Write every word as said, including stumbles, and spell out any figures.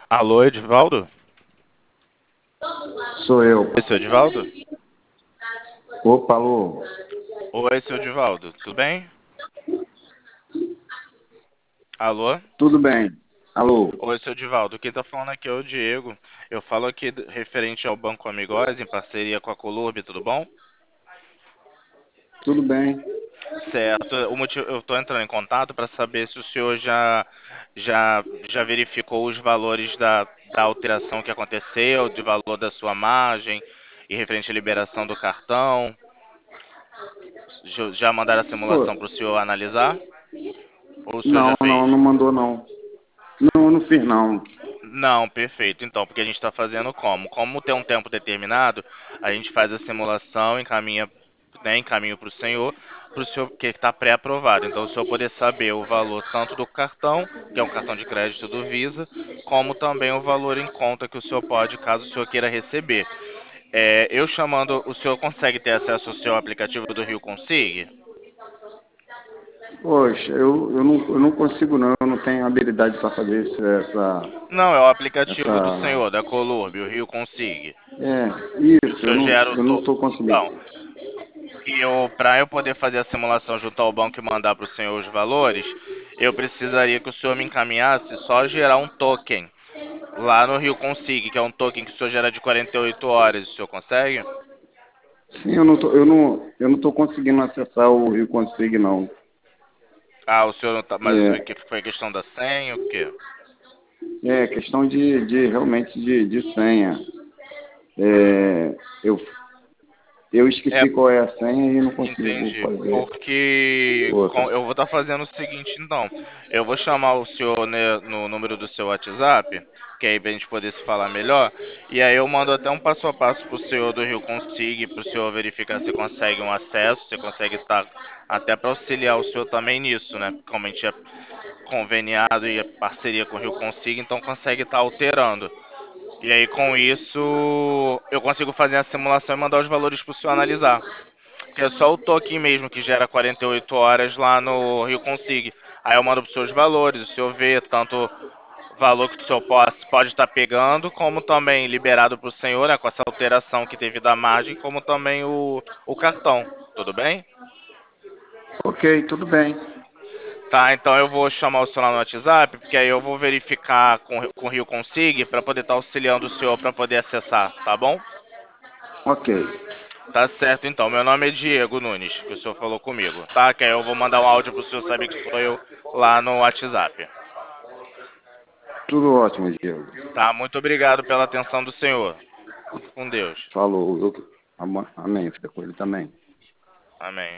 Alô, Edivaldo? Sou eu. Oi, seu Edivaldo? Opa, alô. Oi, seu Edivaldo, tudo bem? Alô? Tudo bem? Alô. Oi, seu Edivaldo, quem tá falando aqui é o Diego. Eu falo aqui d- referente ao Banco Amigós, em parceria com a Colurb, tudo bom? Tudo bem? Certo, o motivo, eu estou entrando em contato para saber se o senhor já, já, já verificou os valores da, da alteração que aconteceu, de valor da sua margem e referente à liberação do cartão. Já já mandaram a Pô, simulação para o senhor analisar? Ou o senhor não, já não, fez? não mandou não. Não, eu não fiz não. Não, perfeito. Então, porque a gente está fazendo como? Como tem um tempo determinado, a gente faz a simulação, encaminha, né, encaminha para o senhor, para o senhor que está pré-aprovado. Então, o senhor poder saber o valor tanto do cartão, que é um cartão de crédito do Visa, como também o valor em conta que o senhor pode, caso o senhor queira receber. É, eu chamando, o senhor consegue ter acesso ao seu aplicativo do Rio Consigue? Poxa, eu, eu, não, eu não consigo não, eu não tenho habilidade para fazer isso, essa, Não, é o aplicativo do essa. senhor, da Colurb, o Rio Consigue. É, O isso, eu senhor não, gera o eu não to... estou conseguindo. Então, E eu, para eu poder fazer a simulação junto ao banco e mandar para o senhor os valores, eu precisaria que o senhor me encaminhasse só gerar um token lá no Rio Consig, que é um token que o senhor gera de quarenta e oito horas. O senhor consegue? Sim, eu não tô, eu não, eu não tô conseguindo acessar o Rio Consig não. Ah, o senhor não tá. Mas foi É, que foi questão da senha, o quê? é questão de, de realmente de, de senha. É, eu, eu É, esqueci qual é a senha e não consigo entendi. fazer Porque outra. com- eu vou estar fazendo o seguinte, então. Eu vou chamar o senhor, né, no número do seu WhatsApp, que aí pra gente poder se falar melhor. E aí eu mando até um passo a passo pro senhor do Rio Consig, pro senhor verificar se consegue um acesso, se consegue estar até para auxiliar o senhor também nisso, né? Como a gente é conveniado e é parceria com o Rio Consig, então consegue estar alterando. E aí com isso eu consigo fazer a simulação e mandar os valores pro senhor analisar. Que é só o token mesmo que gera quarenta e oito horas lá no Rio Consig. Aí eu mando para os seus valores, o senhor vê tanto o valor que o senhor pode, pode estar pegando, como também liberado para o senhor, né, com essa alteração que teve da margem, como também o, o cartão. Tudo bem? Ok, tudo bem. Tá, então eu vou chamar o senhor lá no WhatsApp, porque aí eu vou verificar com, com o Rio Consig para poder estar auxiliando o senhor para poder acessar, tá bom? Ok, Tá certo, então. Meu nome é Diego Nunes, que o senhor falou comigo, tá? Que aí eu vou mandar um áudio pro senhor saber que sou eu lá no WhatsApp. tudo ótimo, Diego. Tá? Muito obrigado pela atenção do senhor. Fique com Deus. Falou. Eu, amém, fica com ele também. Amém.